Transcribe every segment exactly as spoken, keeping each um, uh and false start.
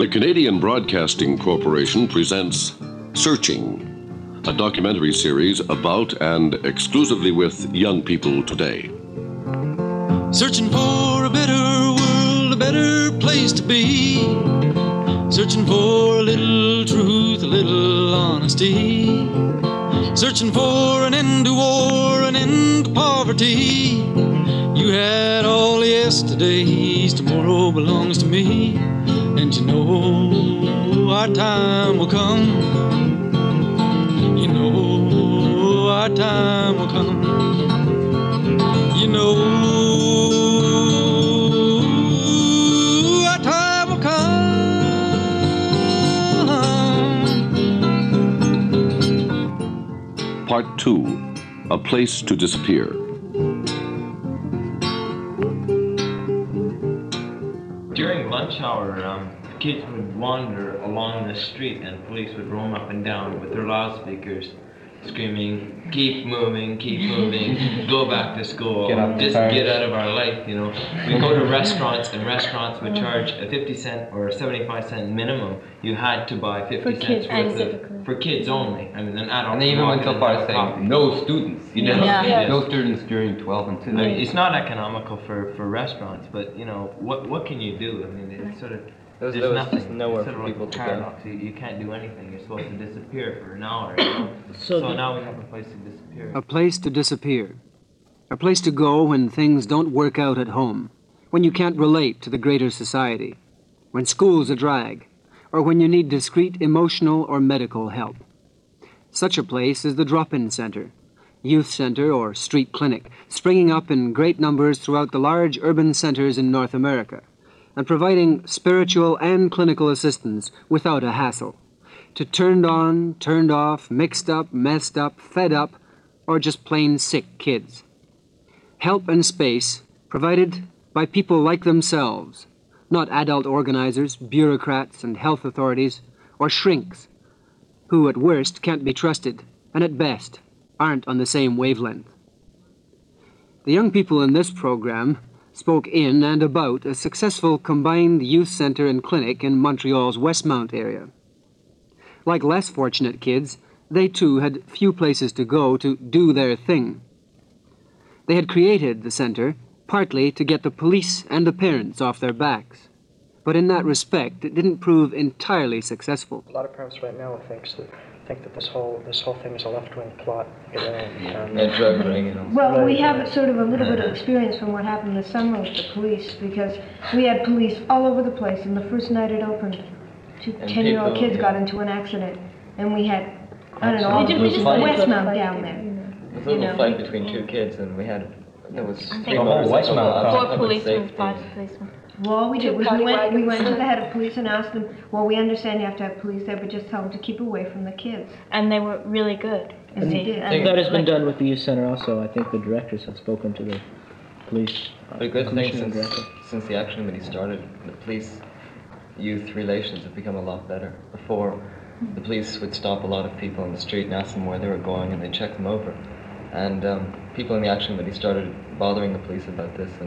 The Canadian Broadcasting Corporation presents Searching, a documentary series about and exclusively with young people today. Searching for a better world, a better place to be. Searching for a little truth, a little honesty. Searching for an end to war, an end to poverty. You had all the yesterdays, tomorrow belongs to me. And you know our time will come. You know our time will come. You know our time will come. Part two, A Place to Disappear. During lunch hour, um, kids would wander along the street and police would roam up and down with their loudspeakers screaming, keep moving, keep moving, go back to school, Get out just the get out of our life, you know. We go to restaurants and restaurants would charge a fifty cent or a seventy-five cent minimum. You had to buy fifty for cents kids, worth of, for kids only. I mean, an adult. And they even went so far as saying no students. You know, Yeah. Yeah. no students during twelve and two. I mean, it's not economical for, for restaurants, but you know, what what can you do? I mean, it's sort of There was, there's there was nothing. just nowhere It's for sort of people like to a go. paradox. You, you can't do anything. You're supposed to disappear for an hour. You know? So so the- now we have a place to disappear. A place to disappear. A place to go when things don't work out at home, when you can't relate to the greater society, when school's a drag, or when you need discreet emotional or medical help. Such a place is the drop-in center, youth center or street clinic, springing up in great numbers throughout the large urban centers in North America, and providing spiritual and clinical assistance without a hassle to turned on, turned off, mixed up, messed up, fed up, or just plain sick kids. Help and space provided by people like themselves, not adult organizers, bureaucrats, and health authorities, or shrinks, who at worst can't be trusted, and at best aren't on the same wavelength. The young people in this program spoke in and about a successful combined youth center and clinic in Montreal's Westmount area. Like less fortunate kids, they too had few places to go to do their thing. They had created the center partly to get the police and the parents off their backs. But in that respect, it didn't prove entirely successful. A lot of parents right now thinks that think that this whole this whole thing is a left-wing plot. You know, um, And drug ring, you know. Well, Right. we have sort of a little bit of experience from what happened this summer with the police, because we had police all over the place, and the first night it opened, two And ten-year-old people, kids yeah. got into an accident, and we had, I don't know, all They the did- police we in just- Westmount down there. There was a little you know. fight between two kids, and we had there was I think three the whole motorcycles, Westmount lots of Four public policemen, safety. five policemen. Well, all we did Two was we paddy went, we wagons. went to the head of police and asked them, well, we understand you have to have police there, but just tell them to keep away from the kids. And they were really good. And they did. And That has been like- done with the youth center also. I think the directors have spoken to the police. uh, But a good thing commissioner since, director. since the action committee started, the police-youth relations have become a lot better. Before, the police would stop a lot of people on the street and ask them where they were going, and they'd check them over. And um, people in the action committee started bothering the police about this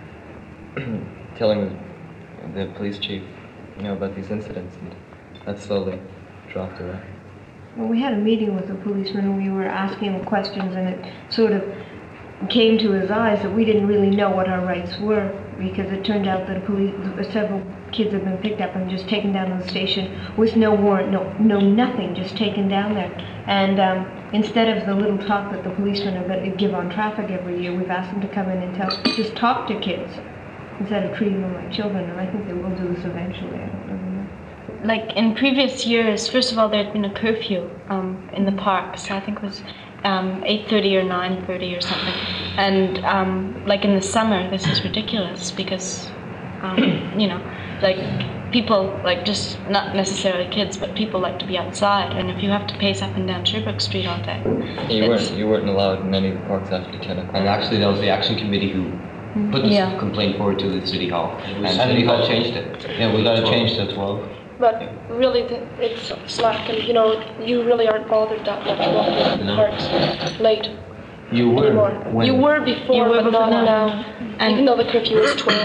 and telling the, the police chief, you know, about these incidents, and that slowly dropped away. Well, we had a meeting with the policeman and we were asking him questions, and it sort of came to his eyes that we didn't really know what our rights were, because it turned out that a police, several kids had been picked up and just taken down to the station with no warrant, no, no nothing, just taken down there. And um, instead of the little talk that the policemen have- give on traffic every year, we've asked them to come in and tell, just talk to kids instead of treating them like children, and I think they will do this eventually. I don't really know. Like in previous years, first of all, there had been a curfew um, in the park, so I think it was um, eight thirty or nine thirty or something. And um, like in the summer, this is ridiculous because, um, you know, like people, like just not necessarily kids, but people like to be outside. And if you have to pace up and down Sherbrooke Street all day, You it's- weren't you weren't allowed in any of the parks after ten o'clock. And actually, that was the action committee who put this Yeah. complaint forward to the city hall, and was city hall twelve. changed it. Yeah, we got to Twelve. change to twelve. But really, the, it's slack, and you know, you really aren't bothered that much walking in the No. parks late You were anymore. when You were before, You were but before not now. now. And Even though the curfew is twelve.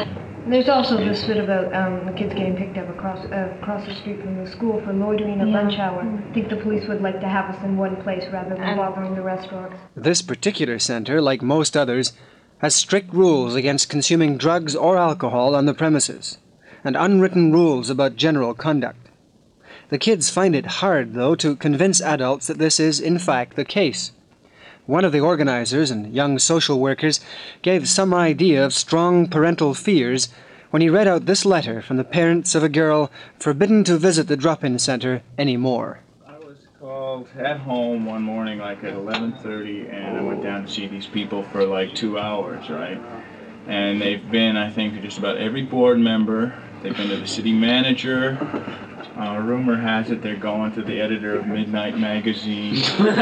There's also this bit about um, the kids getting picked up across uh, across the street from the school for loitering at Yeah. lunch hour. I think the police would like to have us in one place rather than And- bothering the restaurants. This particular center, like most others, has strict rules against consuming drugs or alcohol on the premises, and unwritten rules about general conduct. The kids find it hard, though, to convince adults that this is, in fact, the case. One of the organizers and young social workers gave some idea of strong parental fears when he read out this letter from the parents of a girl forbidden to visit the drop-in center anymore. I was called at home one morning like at eleven thirty, and I went down to see these people for like two hours, right? And they've been, I think, to just about every board member. They've been to the city manager. Uh, rumor has it they're going to the editor of Midnight Magazine.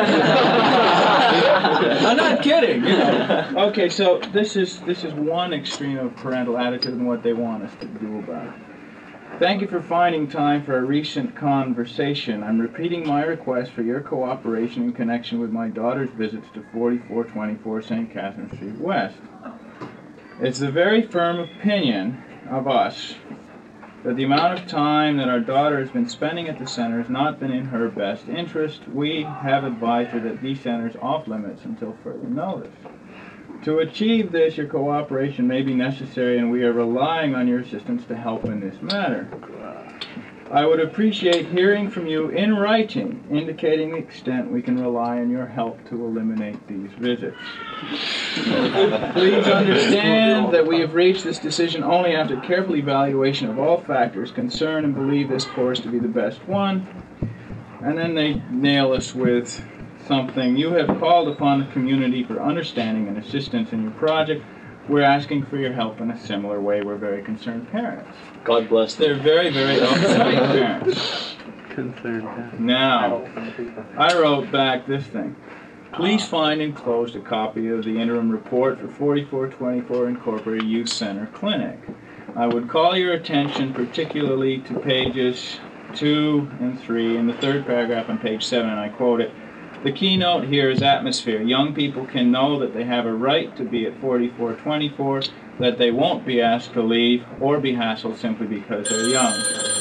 I'm not kidding. You know. Okay, so this is this is one extreme of parental attitude and what they want us to do about it. Thank you for finding time for a recent conversation. I'm repeating my request for your cooperation in connection with my daughter's visits to forty-four twenty-four Saint Catherine Street West. It's the very firm opinion of us that the amount of time that our daughter has been spending at the center has not been in her best interest. We have advised her that these centers off limits until further notice. To achieve this, your cooperation may be necessary, and we are relying on your assistance to help in this matter. I would appreciate hearing from you in writing, indicating the extent we can rely on your help to eliminate these visits. Please understand that we have reached this decision only after careful evaluation of all factors concerned and believe this course to be the best one. And then they nail us with something. You have called upon the community for understanding and assistance in your project. We're asking for your help in a similar way. We're very concerned parents. God bless them. They're very, very upsetting parents. Concerned parents. Now, I wrote back this thing. Please find enclosed a copy of the interim report for forty-four twenty-four Incorporated Youth Center Clinic. I would call your attention particularly to pages two and three in the third paragraph on page seven, and I quote it. The keynote here is atmosphere. Young people can know that they have a right to be at forty-four twenty-four, that they won't be asked to leave or be hassled simply because they're young.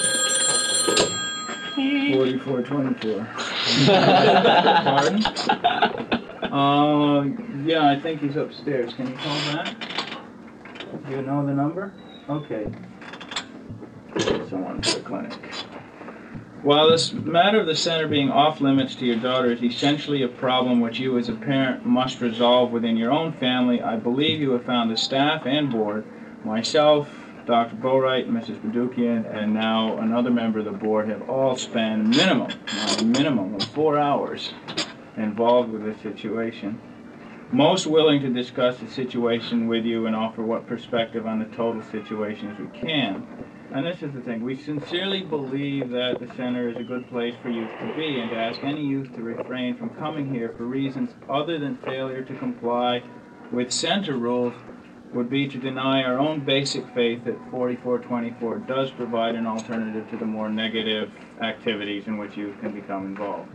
forty-four twenty-four. Pardon? Uh, yeah, I think he's upstairs. Can you call that? Do you know the number? Okay. Someone for the clinic. While this matter of the center being off limits to your daughter is essentially a problem which you as a parent must resolve within your own family, I believe you have found the staff and board, myself, Doctor Boatwright, Missus Badukian, and now another member of the board have all spent minimum, a minimum of four hours involved with this situation. Most willing to discuss the situation with you and offer what perspective on the total situation as we can. And this is the thing, we sincerely believe that the center is a good place for youth to be, and to ask any youth to refrain from coming here for reasons other than failure to comply with center rules would be to deny our own basic faith that forty-four twenty-four does provide an alternative to the more negative activities in which youth can become involved.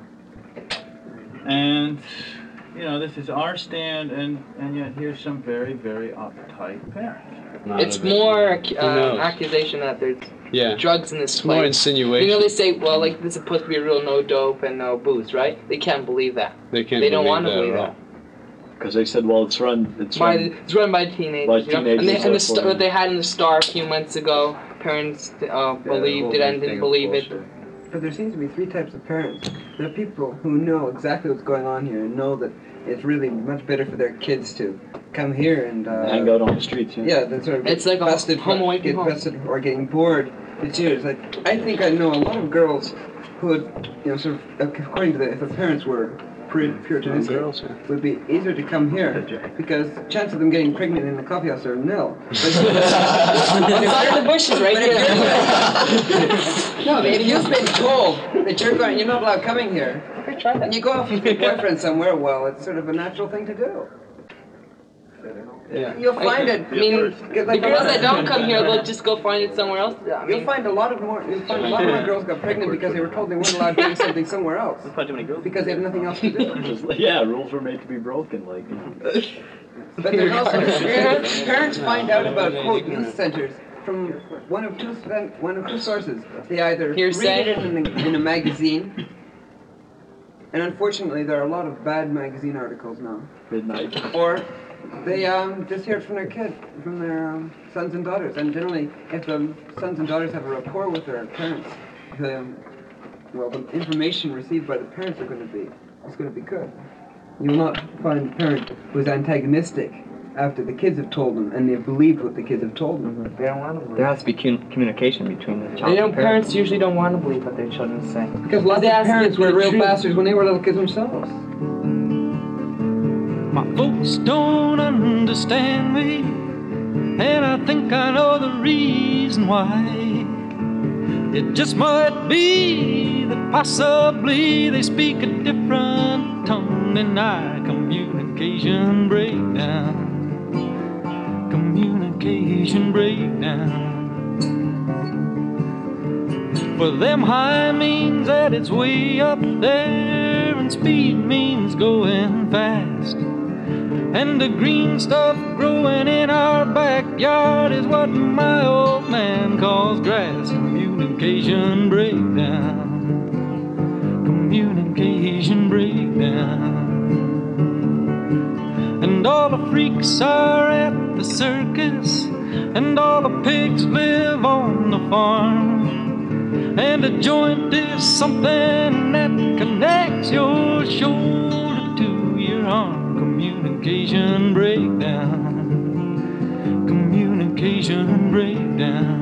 And, you know, this is our stand, and, and yet here's some very, very uptight parents. It's more uh, accusation that there's yeah. drugs in this it's place. More insinuation. You know, they say, well, like, this is supposed to be a rule, no dope and no booze, right? They can't believe that. They can't They don't believe want to that believe at all. that. Because they said, well, it's run. It's By, run. it's run by teenagers. By you know? teenagers And, they, and the are st- what they had in the Star a few months ago, parents uh, believed it and didn't believe it. But there seems to be three types of parents. There are people who know exactly what's going on here and know that it's really much better for their kids to come here and uh, hang out on the streets. Yeah, yeah that sort of it's like busted, a home away from get home. busted or getting bored. It's here. It's like I think I know a lot of girls who would, you know, sort of according to the if the parents were Puritanistic, girls, yeah. would be easier to come here because the chance of them getting pregnant in the coffee house are nil. Outside of the bushes, right here. No, if you've been told that you're going, you're not allowed coming here, and you go off with your boyfriend somewhere, well, it's sort of a natural thing to do. Yeah. You'll find it. I mean, like the girls that don't come here, they'll just go find it somewhere else. I mean, You'll find a lot of more. You'll find a lot more girls got pregnant because they were told they weren't allowed to do something somewhere else. Because they have nothing else to do. Yeah, rules were made to be broken. Like. But there's also parents, parents find out about quote youth centers from one of two one of two sources. They either Hearsay? read it in a, in a magazine, and unfortunately there are a lot of bad magazine articles now. Midnight. Or they um, just hear it from their kid, from their um, sons and daughters. And generally, if the sons and daughters have a rapport with their parents, the well, the information received by the parents are going to be is going to be good. You will not find a parent who is antagonistic after the kids have told them and they've believed what the kids have told them. They don't want to believe. There has to be cum- communication between the child They don't, and parents parents. usually don't want to believe what their children say. Because lots They of ask parents the were real truth. bastards when they were little kids themselves. My folks don't understand me, and I think I know the reason why. It just might be that possibly they speak a different tongue than I. Communication breakdown. Communication breakdown. For them, high means that it's way up there, and speed means going fast. And the green stuff growing in our backyard is what my old man calls grass. Communication breakdown. Communication breakdown. And all the freaks are at the circus, and all the pigs live on the farm. And a joint is something that connects your shoulder to your arm. Communication breakdown. Communication breakdown.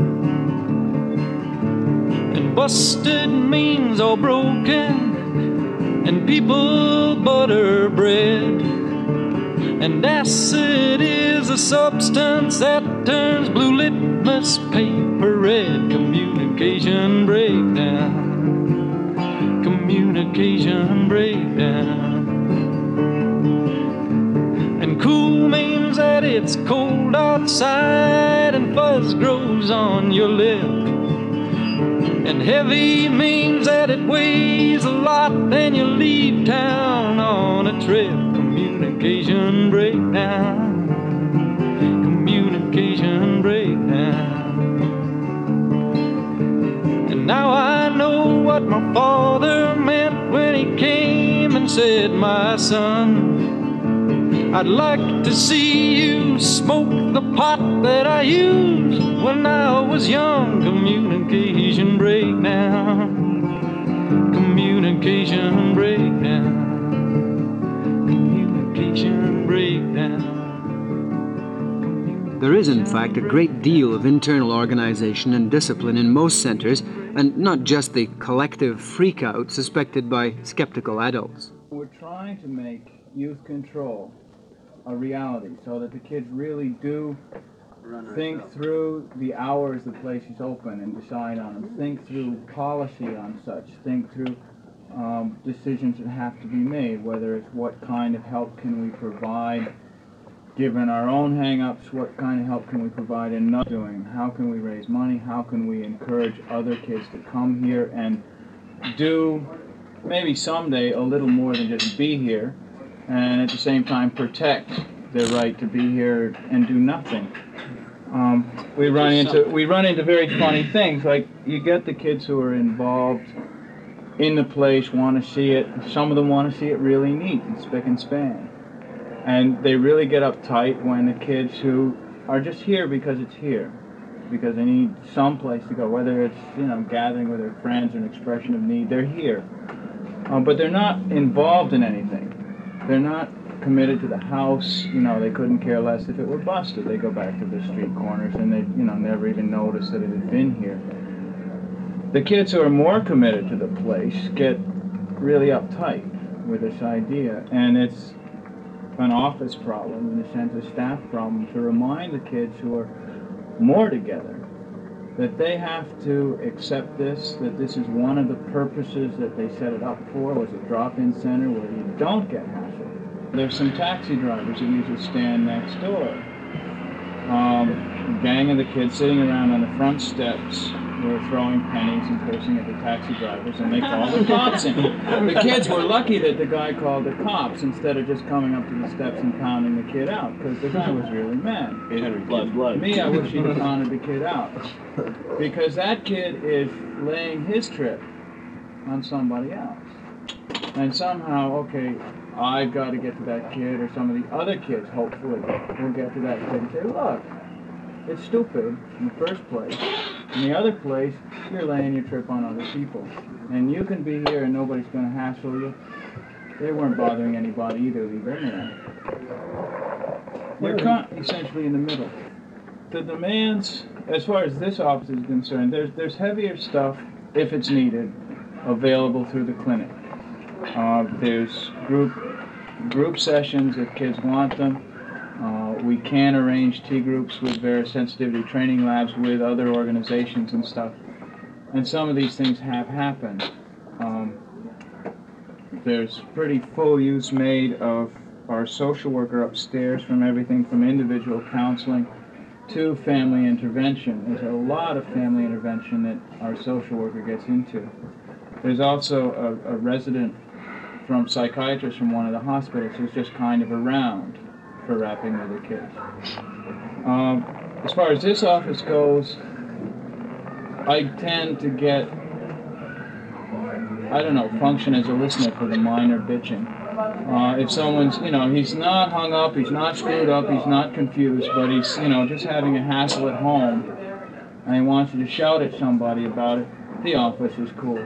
And busted means all broken, and people butter bread. And acid is a substance that turns blue litmus paper red. Communication breakdown. Communication breakdown. And cool means that it's cold outside and fuzz grows on your lip. And heavy means that it weighs a lot and you leave town on a trip. Communication breakdown. Communication breakdown. And now I know what my father meant when he came and said, my son, I'd like to see you smoke the pot that I used when I was young. Communication breakdown. Communication breakdown. Communication breakdown. There is, in fact, a great deal of internal organization and discipline in most centers, and not just the collective freak-out suspected by skeptical adults. We're trying to make youth control a reality so that the kids really do think through the hours the place is open and decide on them, think through policy on such, think through um, decisions that have to be made, whether it's what kind of help can we provide given our own hang-ups, what kind of help can we provide in not doing, how can we raise money, how can we encourage other kids to come here and do maybe someday a little more than just be here, and at the same time protect their right to be here and do nothing. Um, we run into we run into very funny things, like you get the kids who are involved in the place, want to see it. Some of them want to see it really neat and spick and span, and they really get uptight when the kids who are just here because it's here, because they need some place to go, whether it's, you know, gathering with their friends or an expression of need, they're here, um, but they're not involved in anything. They're not committed to the house. You know, they couldn't care less if it were busted. They go back to the street corners and they, you know, never even notice that it had been here. The kids who are more committed to the place get really uptight with this idea, and it's an office problem, in a sense, a staff problem, to remind the kids who are more together that they have to accept this, that this is one of the purposes that they set it up for, was a drop-in center where you don't get hassled. There's some taxi drivers who usually stand next door. Um, a gang of the kids sitting around on the front steps were throwing pennies and cursing at the taxi drivers, and they called the cops in. The kids were lucky that the guy called the cops instead of just coming up to the steps and pounding the kid out, because the guy was really mad. Blood, blood. Me, I wish he'd have pounded the kid out, because that kid is laying his trip on somebody else. And somehow, okay, I've got to get to that kid, or some of the other kids, hopefully, will get to that kid and say, look, it's stupid in the first place. In the other place, you're laying your trip on other people. And you can be here and nobody's going to hassle you. They weren't bothering anybody either, leave them there. You're caught essentially in the middle. The demands, as far as this office is concerned, there's, there's heavier stuff, if it's needed, available through the clinic. Uh, there's group group sessions if kids want them. Uh, we can arrange T groups with various sensitivity training labs with other organizations and stuff. And some of these things have happened. Um, there's pretty full use made of our social worker upstairs, from everything from individual counseling to family intervention. There's a lot of family intervention that our social worker gets into. There's also a, a resident from psychiatrist from one of the hospitals who's just kind of around for wrapping with the kids. Um, as far as this office goes, I tend to get, I don't know, function as a listener for the minor bitching. Uh, if someone's, you know, he's not hung up, he's not screwed up, he's not confused, but he's, you know, just having a hassle at home, and he wants you to shout at somebody about it, the office is cool.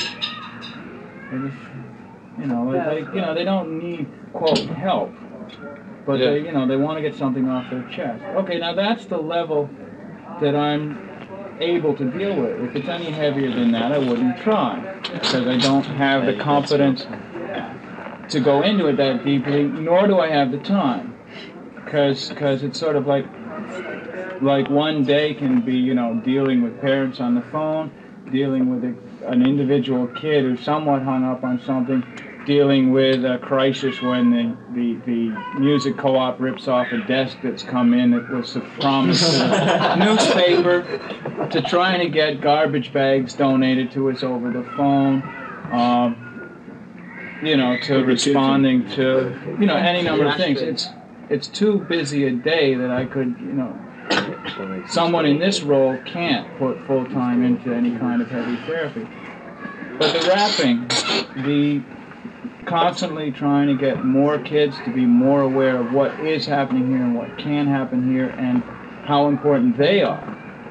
They just, you know, they, you know, they don't need, quote, help, but Yeah. they, you know, they want to get something off their chest. Okay, now that's the level that I'm able to deal with. If it's any heavier than that, I wouldn't try, because I don't have the confidence to go into it that deeply, nor do I have the time, because because it's sort of like like one day can be, you know, dealing with parents on the phone, dealing with a, an individual kid who's somewhat hung up on something, dealing with a crisis when the, the, the music co-op rips off a desk that's come in that was promised to the newspaper, to trying to get garbage bags donated to us over the phone, um, you know, to responding to, you know, any number of things. It's it's too busy a day that I could, you know, someone in this role can't put full time into any kind of heavy therapy. But the rapping, the constantly trying to get more kids to be more aware of what is happening here and what can happen here and how important they are.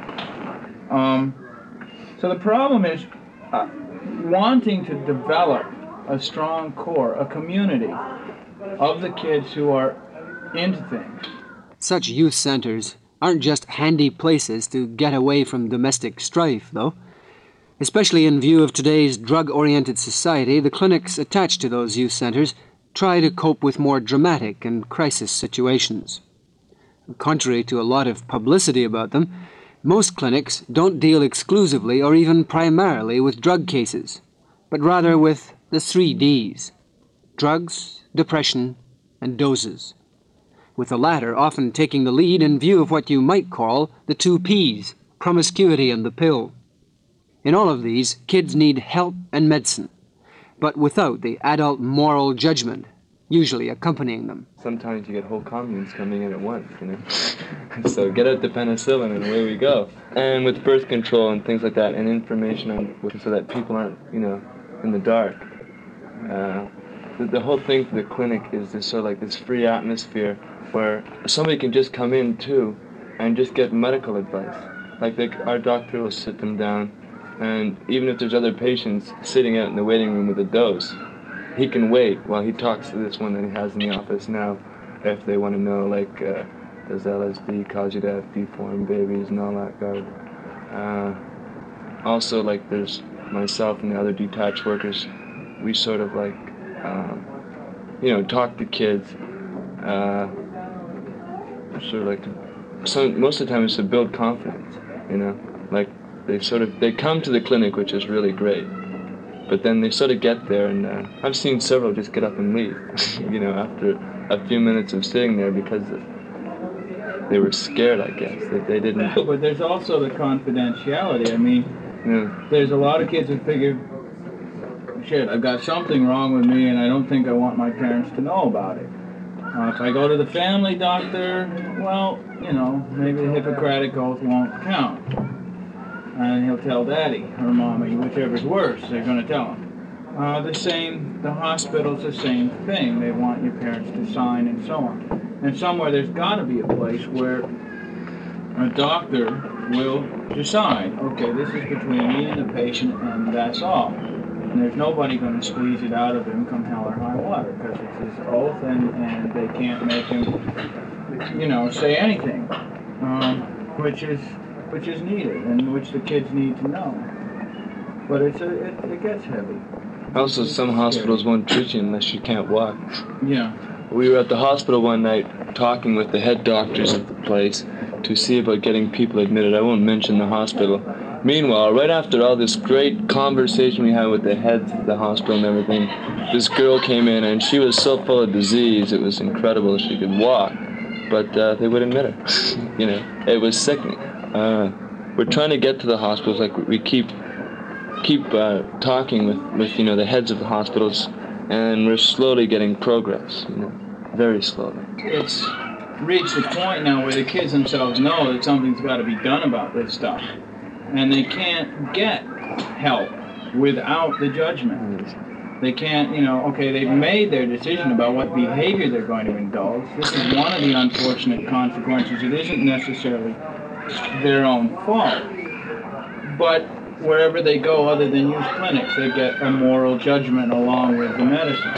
Um, so the problem is uh, wanting to develop a strong core, a community of the kids who are into things. Such youth centers aren't just handy places to get away from domestic strife, though. Especially in view of today's drug-oriented society, the clinics attached to those youth centers try to cope with more dramatic and crisis situations. Contrary to a lot of publicity about them, most clinics don't deal exclusively or even primarily with drug cases, but rather with the three Ds: drugs, depression, and doses, with the latter often taking the lead in view of what you might call the two Ps, promiscuity and the pill. In all of these, kids need help and medicine, but without the adult moral judgment usually accompanying them. Sometimes you get whole communes coming in at once, you know. So get out the penicillin and away we go. And with birth control and things like that, and information on, so that people aren't, you know, in the dark. Uh, the, the whole thing for the clinic is this sort of like this free atmosphere where somebody can just come in too and just get medical advice. Like they, our doctor will sit them down, and even if there's other patients sitting out in the waiting room with a dose, he can wait while he talks to this one that he has in the office now, if they want to know, like, uh, does L S D cause you to have deformed babies and all that garbage. Uh, also, like, there's myself and the other detached workers, we sort of, like, um, you know, talk to kids, uh, sort of like, to, some, most of the time it's to build confidence, you know, like, they sort of, they come to the clinic, which is really great. But then they sort of get there, and uh, I've seen several just get up and leave, you know, after a few minutes of sitting there because they were scared, I guess, that they didn't. But there's also the confidentiality. I mean, Yeah. There's a lot of kids that figure, shit, I've got something wrong with me and I don't think I want my parents to know about it. Uh, if I go to the family doctor, well, you know, maybe the Hippocratic Oath won't count. And he'll tell daddy or mommy, whichever's worse, they're going to tell him. Uh, the same, the hospital's the same thing. They want your parents to sign and so on. And somewhere there's got to be a place where a doctor will decide, okay, this is between me and the patient and that's all. And there's nobody going to squeeze it out of him come hell or high water because it's his oath and, and they can't make him, you know, say anything, um, which is which is needed and which the kids need to know. But it's a, it, it gets heavy. Also, some hospitals won't treat you unless you can't walk. Yeah. We were at the hospital one night talking with the head doctors of the place to see about getting people admitted. I won't mention the hospital. Meanwhile, right after all this great conversation we had with the heads of the hospital and everything, this girl came in and she was so full of disease, it was incredible. She could walk, but uh, they wouldn't admit her. You know, it was sickening. Uh, we're trying to get to the hospitals, like we keep keep uh, talking with, with, you know, the heads of the hospitals, and we're slowly getting progress, you know, very slowly. It's reached the point now where the kids themselves know that something's got to be done about this stuff. And they can't get help without the judgment. They can't, you know, okay, they've made their decision about what behavior they're going to indulge. This is one of the unfortunate consequences. It isn't necessarily their own fault. But wherever they go other than use clinics, they get a moral judgment along with the medicine.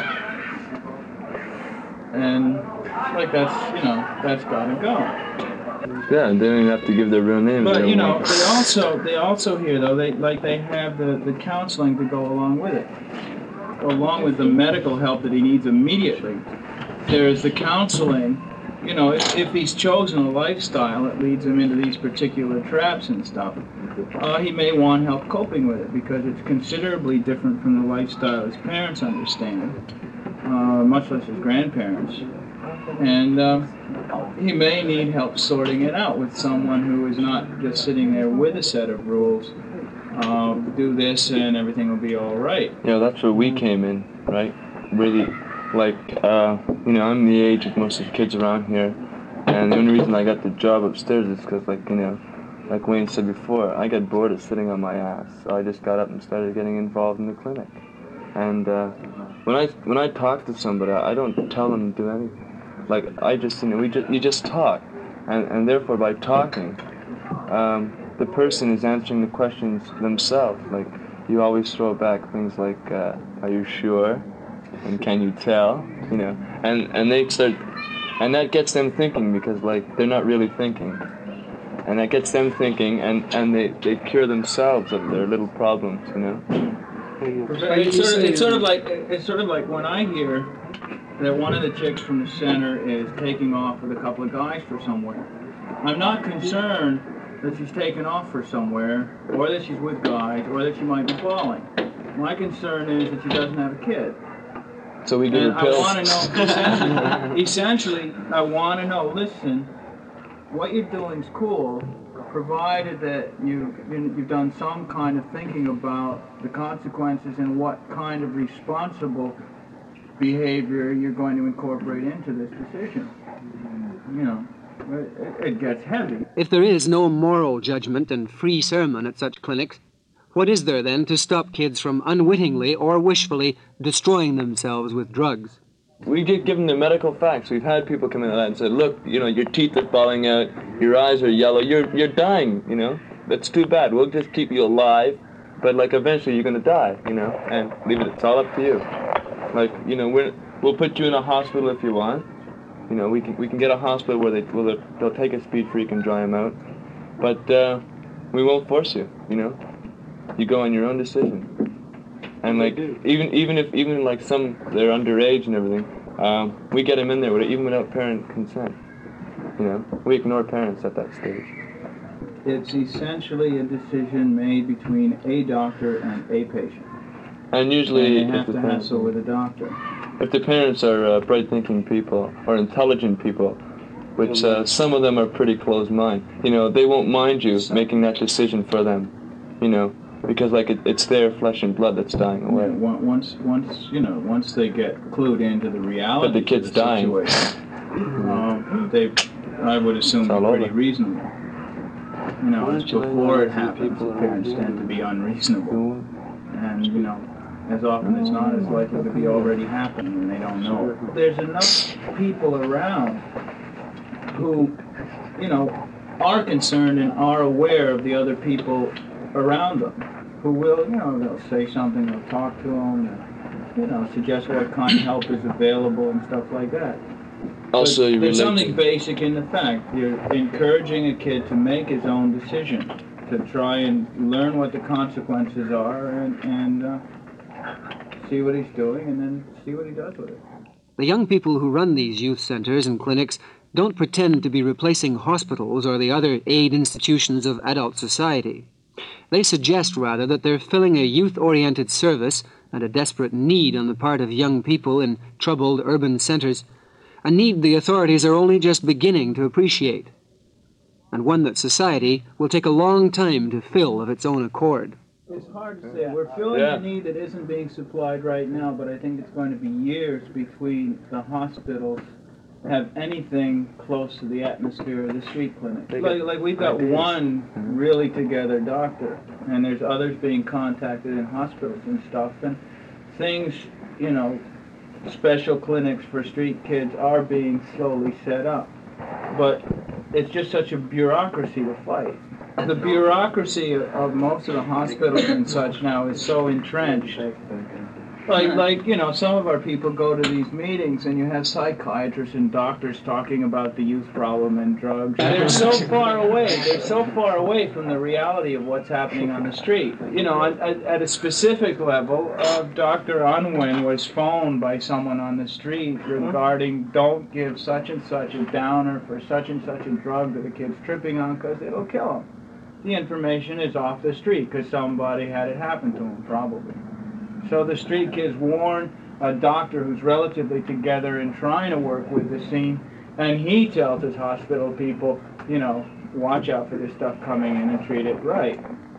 And, like, that's, you know, that's got to go. Yeah, they don't even have to give their real name. But, you know, they also, they also here, though, they like they have the, the counseling to go along with it. Along with the medical help that he needs immediately, there's the counseling. You know, if, if he's chosen a lifestyle that leads him into these particular traps and stuff, uh, he may want help coping with it because it's considerably different from the lifestyle his parents understand, uh, much less his grandparents. And uh, he may need help sorting it out with someone who is not just sitting there with a set of rules. Uh, do this and everything will be all right. Yeah, that's where we came in, right? Really, like, uh, you know, I'm the age of most of the kids around here, and the only reason I got the job upstairs is because, like, you know, like Wayne said before, I got bored of sitting on my ass, so I just got up and started getting involved in the clinic. And uh, when I when I talk to somebody, I don't tell them to do anything. Like, I just, you know, we just you just talk, and and therefore by talking, um, the person is answering the questions themselves. Like, you always throw back things like, uh, "Are you sure?" and "Can you tell?" You know, and and they start, and that gets them thinking because, like, they're not really thinking. And that gets them thinking, and, and they, they cure themselves of their little problems, you know? It's sort, of, it's, sort of like, it's sort of like when I hear that one of the chicks from the center is taking off with a couple of guys for somewhere. I'm not concerned that she's taken off for somewhere, or that she's with guys, or that she might be falling. My concern is that she doesn't have a kid. So we give and her pills. I want to know, essentially, essentially, I want to know, listen, what you're doing is cool, provided that you, you've done some kind of thinking about the consequences and what kind of responsible behavior you're going to incorporate into this decision. You know, it, it gets heavy. If there is no moral judgment and free sermon at such clinics, what is there then to stop kids from unwittingly or wishfully destroying themselves with drugs? We get given the medical facts. We've had people come in and say, look, you know, your teeth are falling out, your eyes are yellow, you're you're dying, you know. That's too bad. We'll just keep you alive, but, like, eventually you're going to die, you know, and leave it, it's all up to you. Like, you know, we're, we'll put you in a hospital if you want. You know, we can we can get a hospital where, they, where they'll take a speed freak and dry him out, but uh, we won't force you, you know. You go on your own decision. And, like, even even if even like some they're underage and everything, um, we get them in there with, even without parent consent. You know, we ignore parents at that stage. It's essentially a decision made between a doctor and a patient. And usually, and they have if the to parents, hassle with a doctor. If the parents are uh, bright-thinking people or intelligent people, which uh, some of them are pretty closed-minded, you know, they won't mind you making that decision for them. You know. because like it, it's their flesh and blood that's dying away. Yeah, on- once, once you know, once they get clued into the reality But the kid's of the dying. situation, um, they, I would assume, It's all be pretty over. reasonable. You know, Why don't you before let it happens, people parents tend to be unreasonable, and you know, as often as not, it's likely to be already happening, and they don't know it. There's enough people around who, you know, are concerned and are aware of the other people around them, who will, you know, they'll say something, they'll talk to them, and, you know, suggest what kind of help is available and stuff like that. Also, But you there's relate something to- basic in the fact you're encouraging a kid to make his own decision, to try and learn what the consequences are, and, and uh, see what he's doing, and then see what he does with it. The young people who run these youth centers and clinics don't pretend to be replacing hospitals or the other aid institutions of adult society. They suggest, rather, that they're filling a youth-oriented service and a desperate need on the part of young people in troubled urban centers, a need the authorities are only just beginning to appreciate, and one that society will take a long time to fill of its own accord. It's hard to say. We're filling Yeah. a need that isn't being supplied right now, but I think it's going to be years between the hospitals have anything close to the atmosphere of the street clinic. They Like, got like we've got ideas. one really together doctor, and there's others being contacted in hospitals and stuff, and things, you know, special clinics for street kids are being slowly set up. But it's just such a bureaucracy to fight. The bureaucracy of, of most of the hospitals and such now is so entrenched. Like, like, you know, some of our people go to these meetings and you have psychiatrists and doctors talking about the youth problem and drugs. They're so far away, they're so far away from the reality of what's happening on the street. You know, at, at, at a specific level, uh, Doctor Unwin was phoned by someone on the street regarding don't give such and such a downer for such and such a drug that a kid's tripping on because it'll kill him. The information is off the street because somebody had it happen to him, probably. So the street kids warn a doctor who's relatively together and trying to work with the scene, and he tells his hospital people, you know, watch out for this stuff coming in and treat it right.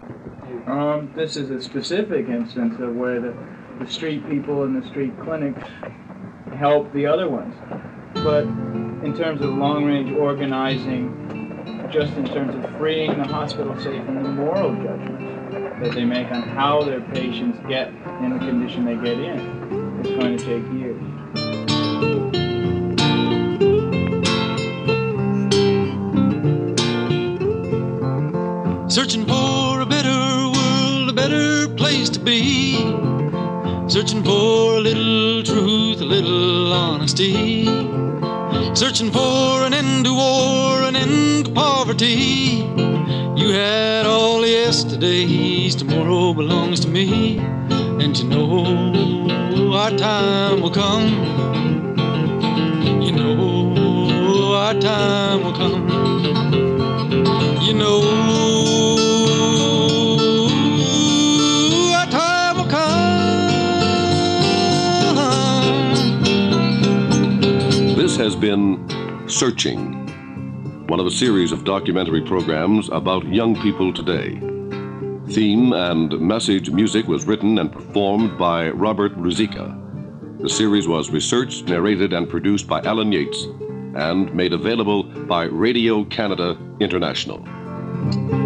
Um, this is a specific instance of where the, the street people and the street clinics help the other ones. But in terms of long-range organizing, just in terms of freeing the hospital, say, from the moral judgments that they make on how their patients get in the condition they get in, it's going to take years. Searching for a better world, a better place to be. Searching for a little truth, a little honesty. Searching for an end to war, an end to poverty. You had all the yesterdays, tomorrow belongs to me. And you know our time will come. You know our time will come. You know our time will come. This has been Searching, one of a series of documentary programs about young people today. Theme and message music was written and performed by Robert Ruzicka. The series was researched, narrated, and produced by Alan Yates and made available by Radio Canada International.